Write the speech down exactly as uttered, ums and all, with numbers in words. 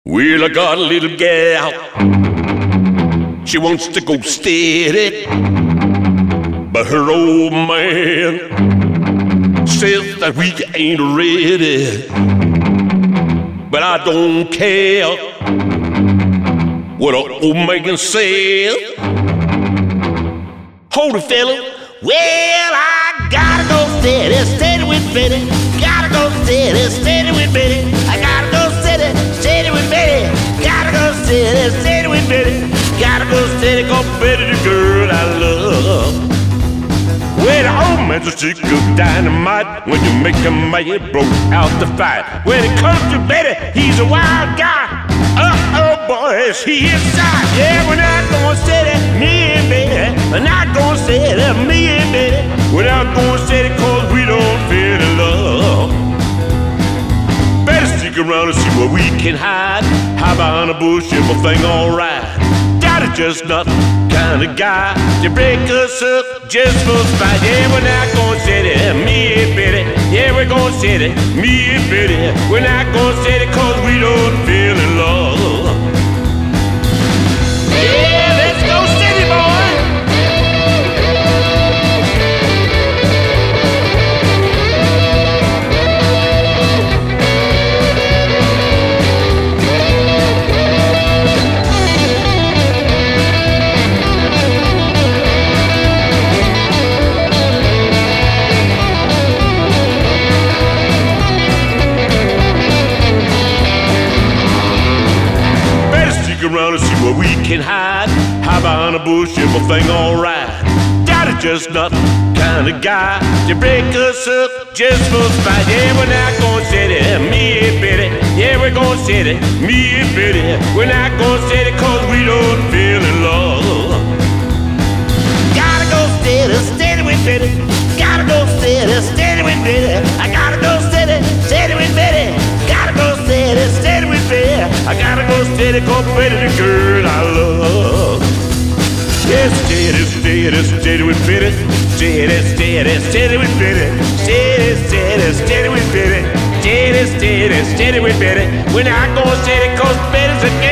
Well, I got a little gal. She wants to go steady, but her old man says that we ain't ready. But I don't care what an old man says. Hold it, fella. Well, I gotta go steady, steady with Betty. Gotta go steady, steady with Betty. I gotta go steady, steady with Betty. Gotta go steady, steady with Betty. Gotta go steady, go Betty, the girl I love. Well, the old man's a stick of dynamite. When you make a man blow out the fight. When it comes to Betty, he's a wild guy. Uh-oh, boys, he is shy. Yeah, we're not gonna steady, me and Betty. We're not gonna steady, me and Betty. We're not gonna steady cause we don't feel in love. Better stick around and see what we can hide. Hide behind a bush, everything alright. Daddy just not the kind of guy to break us up just for spite. Yeah, we're not gonna steady, me and Betty. Yeah, we're gonna steady, me and Betty. We're not gonna steady cause we don't feel in love. Yeah, let's go steady, boy. Around and see what we can hide. Hide behind a bush, everything alright. Daddy just not the kind of guy to break us up just for spite. Yeah, we're not gonna steady, me and Betty. Yeah, we're gonna steady, me and Betty. We're not gonna steady cause we don't feel in love. Gotta go steady, steady with Betty. Gotta go steady, steady with Betty. I gotta go steady, steady with Betty. Gotta go steady, steady with Betty. I gotta go steady, go Betty, the girl I love. Yeah, steady, steady, steady with Betty. Steady, steady, steady with Betty. Steady, steady, steady with Betty. Steady, steady, steady with Betty. We're not gonna steady cause Betty's a